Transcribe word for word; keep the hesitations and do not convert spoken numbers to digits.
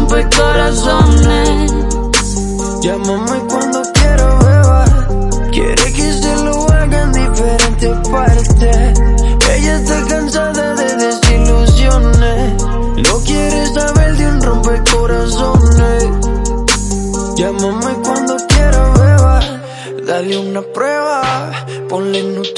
rompecorazones. Llámame cuando quiera, beba. Quiere que se lo haga en diferentes partes. Ella está cansada de desilusiones. No quiere saber de un rompecorazones. Llámame cuando quiera, beba. Dale una prueba, ponle Nutella.